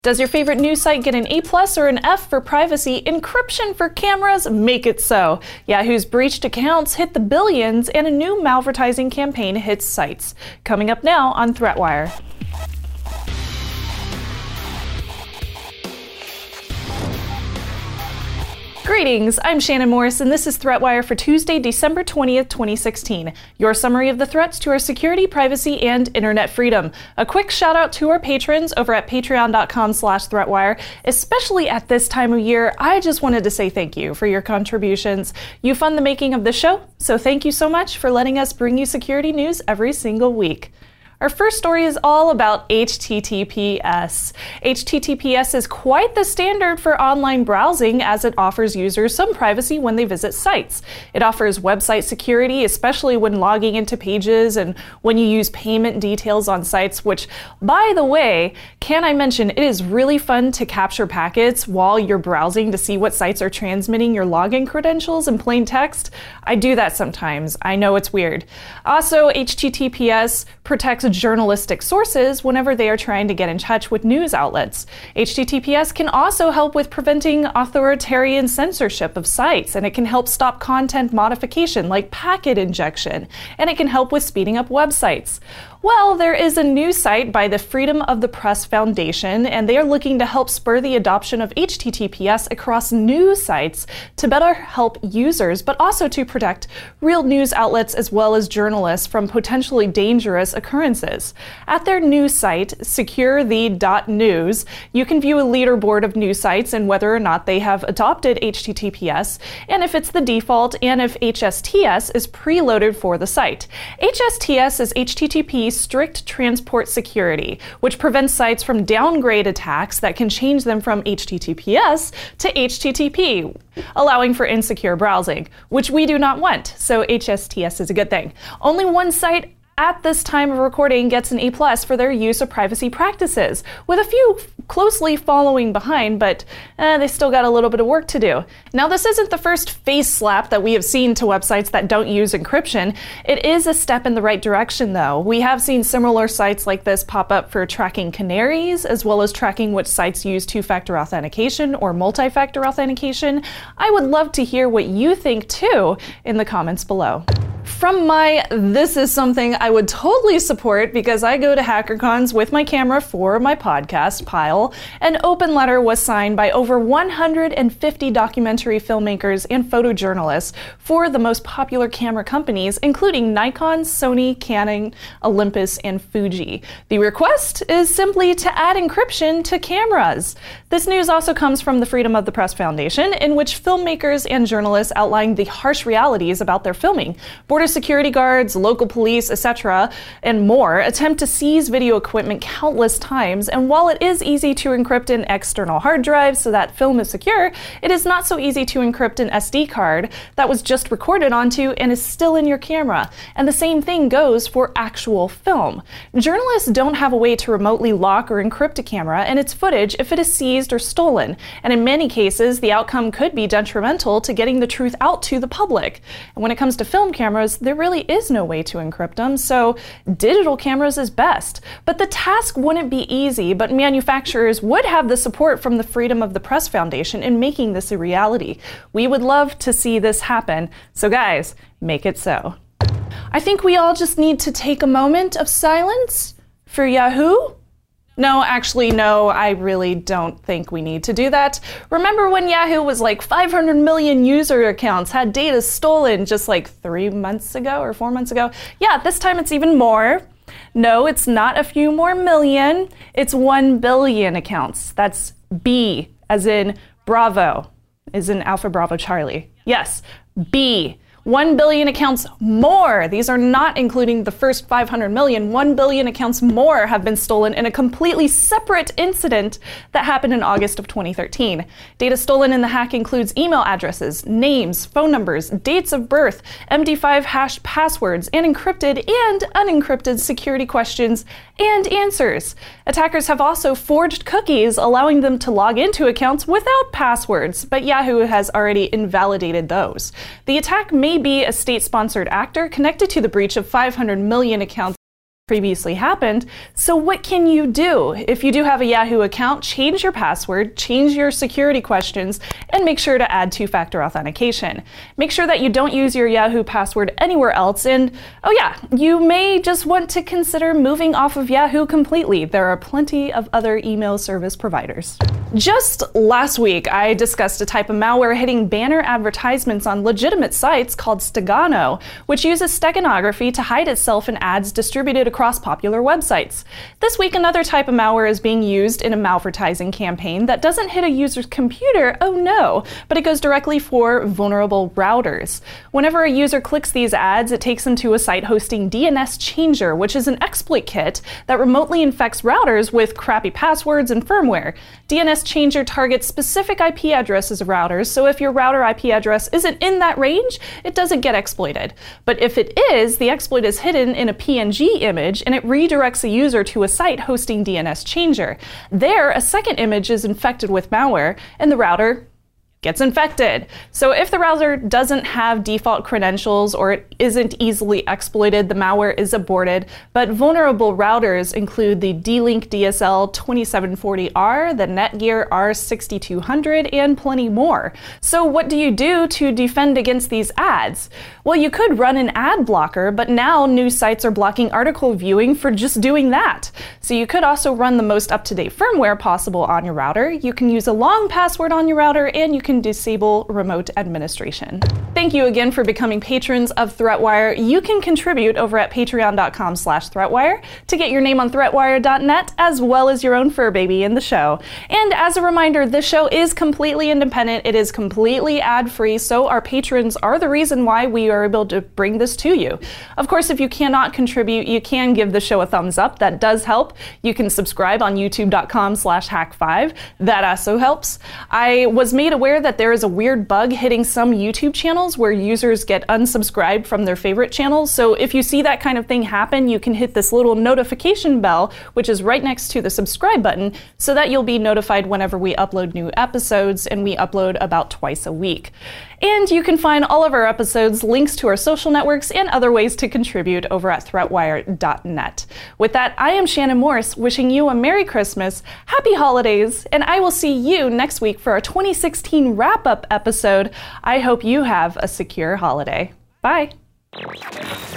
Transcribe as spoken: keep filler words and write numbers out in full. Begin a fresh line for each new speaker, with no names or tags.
Does your favorite news site get an A plus or an F for privacy? Encryption for cameras? Make it so. Yahoo's breached accounts hit the billions, and a new malvertising campaign hits sites. Coming up now on ThreatWire. Greetings, I'm Shannon Morris, and this is ThreatWire for Tuesday, December twentieth, twenty sixteen. Your summary of the threats to our security, privacy, and internet freedom. A quick shout out to our patrons over at patreon.com slash ThreatWire. Especially at this time of year, I just wanted to say thank you for your contributions. You fund the making of the show, so thank you so much for letting us bring you security news every single week. Our first story is all about H T T P S. H T T P S is quite the standard for online browsing, as it offers users some privacy when they visit sites. It offers website security, especially when logging into pages and when you use payment details on sites, which, by the way, can I mention, it is really fun to capture packets while you're browsing to see what sites are transmitting your login credentials in plain text. I do that sometimes. I know it's weird. Also, H T T P S protects journalistic sources whenever they are trying to get in touch with news outlets. H T T P S can also help with preventing authoritarian censorship of sites, and it can help stop content modification like packet injection, and it can help with speeding up websites. Well, there is a new site by the Freedom of the Press Foundation, and they are looking to help spur the adoption of H T T P S across news sites to better help users, but also to protect real news outlets as well as journalists from potentially dangerous occurrences. At their news site, secure the dot news, you can view a leaderboard of news sites and whether or not they have adopted H T T P S, and if it's the default, and if H S T S is preloaded for the site. H S T S is H T T P Strict Transport Security, which prevents sites from downgrade attacks that can change them from H T T P S to H T T P, allowing for insecure browsing, which we do not want, so H S T S is a good thing. Only one site at this time of recording gets an A plus for their use of privacy practices, with a few closely following behind, but eh, they still got a little bit of work to do. Now, this isn't the first face slap that we have seen to websites that don't use encryption. It is a step in the right direction, though. We have seen similar sites like this pop up for tracking canaries, as well as tracking which sites use two-factor authentication or multi-factor authentication. I would love to hear what you think, too, in the comments below. From my "this is something I would totally support because I go to HackerCons with my camera for my podcast" pile, an open letter was signed by over one hundred fifty documentary filmmakers and photojournalists for the most popular camera companies, including Nikon, Sony, Canon, Olympus, and Fuji. The request is simply to add encryption to cameras. This news also comes from the Freedom of the Press Foundation, in which filmmakers and journalists outline the harsh realities about their filming. Border security guards, local police, et cetera, and more attempt to seize video equipment countless times, and while it is easy to encrypt an external hard drive so that film is secure, it is not so easy to encrypt an S D card that was just recorded onto and is still in your camera. And the same thing goes for actual film. Journalists don't have a way to remotely lock or encrypt a camera and its footage if it is seized or stolen, and in many cases, the outcome could be detrimental to getting the truth out to the public. And when it comes to film cameras, there really is no way to encrypt them, so digital cameras is best. But the task wouldn't be easy, but manufacturers would have the support from the Freedom of the Press Foundation in making this a reality. We would love to see this happen, so guys, make it so. I think we all just need to take a moment of silence for Yahoo. No, actually, no, I really don't think we need to do that. Remember when Yahoo was like five hundred million user accounts, had data stolen just like three months ago or four months ago? Yeah, this time it's even more. No, it's not a few more million. It's one billion accounts. That's B, as in Bravo, as in Alpha Bravo Charlie. Yes, B. One billion accounts more. These are not including the first five hundred million. One billion accounts more have been stolen in a completely separate incident that happened in August of twenty thirteen. Data stolen in the hack includes email addresses, names, phone numbers, dates of birth, M D five hashed passwords, and encrypted and unencrypted security questions and answers. Attackers have also forged cookies, allowing them to log into accounts without passwords, but Yahoo has already invalidated those. The attack may be a state-sponsored actor connected to the breach of five hundred million accounts previously happened. So what can you do? If you do have a Yahoo account, change your password, change your security questions, and make sure to add two-factor authentication. Make sure that you don't use your Yahoo password anywhere else, and oh yeah, you may just want to consider moving off of Yahoo completely. There are plenty of other email service providers. Just last week, I discussed a type of malware hitting banner advertisements on legitimate sites called Stegano, which uses steganography to hide itself in ads distributed across popular websites. This week, another type of malware is being used in a malvertising campaign that doesn't hit a user's computer, oh no, but it goes directly for vulnerable routers. Whenever a user clicks these ads, it takes them to a site hosting D N S Changer, which is an exploit kit that remotely infects routers with crappy passwords and firmware. D N S Changer targets specific I P addresses of routers, so if your router I P address isn't in that range, it doesn't get exploited. But if it is, the exploit is hidden in a P N G image and it redirects a user to a site hosting D N S Changer. There, a second image is infected with malware and the router gets infected. So if the router doesn't have default credentials or it isn't easily exploited, the malware is aborted. But vulnerable routers include the D-Link D S L twenty-seven forty R, the Netgear R sixty-two hundred, and plenty more. So what do you do to defend against these ads? Well, you could run an ad blocker, but now news sites are blocking article viewing for just doing that. So you could also run the most up-to-date firmware possible on your router. You can use a long password on your router, and you can disable remote administration. Thank you again for becoming patrons of ThreatWire. You can contribute over at patreon dot com slash threatwire to get your name on threatwire dot net, as well as your own fur baby in the show. And as a reminder, this show is completely independent. It is completely ad-free, so our patrons are the reason why we are able to bring this to you. Of course, if you cannot contribute, you can give the show a thumbs up. That does help. You can subscribe on youtube dot com slash hack five. That also helps. I was made aware that there is a weird bug hitting some YouTube channels where users get unsubscribed from their favorite channels. So if you see that kind of thing happen, you can hit this little notification bell, which is right next to the subscribe button, so that you'll be notified whenever we upload new episodes, and we upload about twice a week. And you can find all of our episodes, links to our social networks, and other ways to contribute over at threatwire dot net. With that, I am Shannon Morse, wishing you a Merry Christmas, Happy Holidays, and I will see you next week for our twenty sixteen wrap-up episode. I hope you have a secure holiday. Bye.